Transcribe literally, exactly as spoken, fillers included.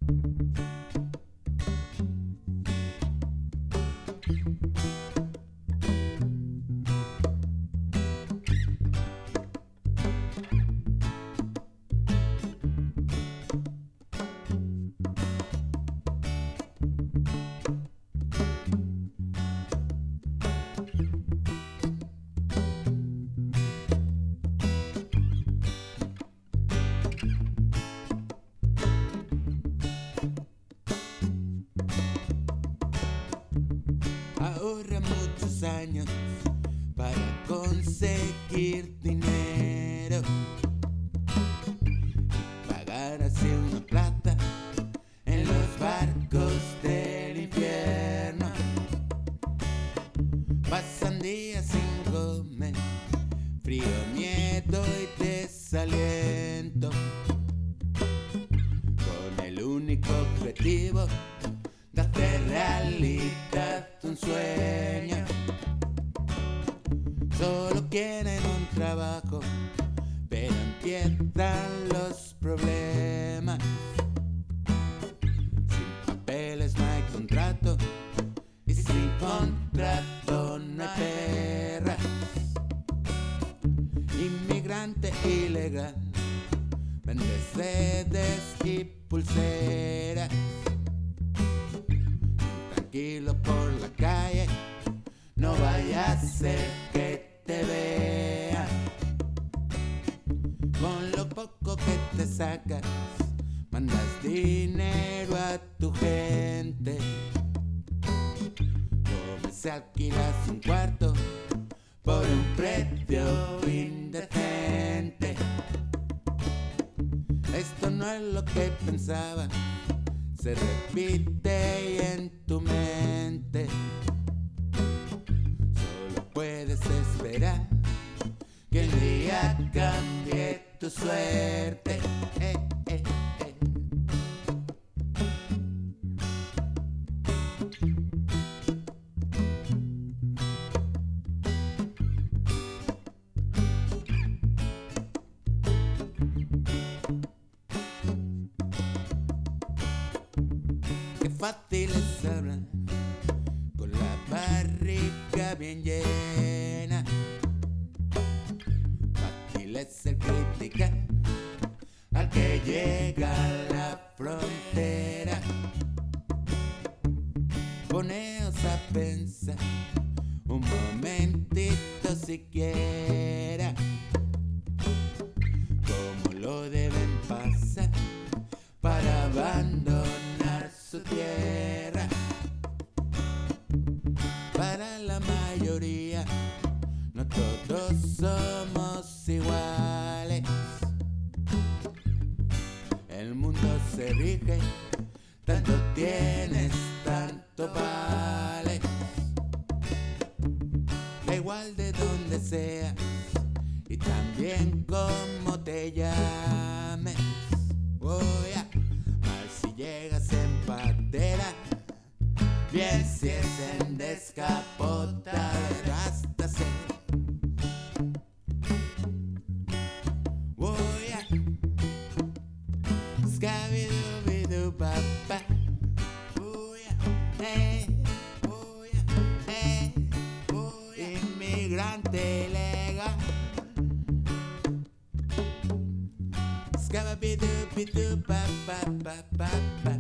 Ahorra muchos años para conseguir dinero y pagar así una plata en los barcos del infierno. Pasan días sin comer, frío, miedo y desaliento, con el único objetivo de hacer realidad un sueño. Solo quieren un trabajo, pero empiezan los problemas. Sin papeles no hay contrato, y sin contrato no hay perras. Inmigrante ilegal, vende sedes y pulseras. Tranquilo por la calle, no vaya a ser que te vean. Con lo poco que te sacas, mandas dinero a tu gente. Como se alquilas un cuarto por un precio indecente. Esto no es lo que pensaba, se repite y en tu mente solo puedes esperar que el día cambie tu suerte. Eh, eh, eh. Qué fácil es hablar con la barriga bien llena. Fácil es ser criticar al que llega a la frontera. Poneos a pensar un momentito siquiera cómo lo deben pasar para abandonar su tierra. Para la mayoría no todos somos iguales. El mundo se rige, tanto tienes, tanto vales. Da igual de donde seas y también cómo te llames. Oh, yeah. Mal si llegas en patera, bien si es en descapotable. Hasta ser. Oh, yeah. Scabby-dooby-doo-ba-ba. Oh, yeah. Hey, oh, yeah. Hey, oh, yeah. Inmigrante ilegal. Scabby-dooby-doo-ba-ba-ba-ba.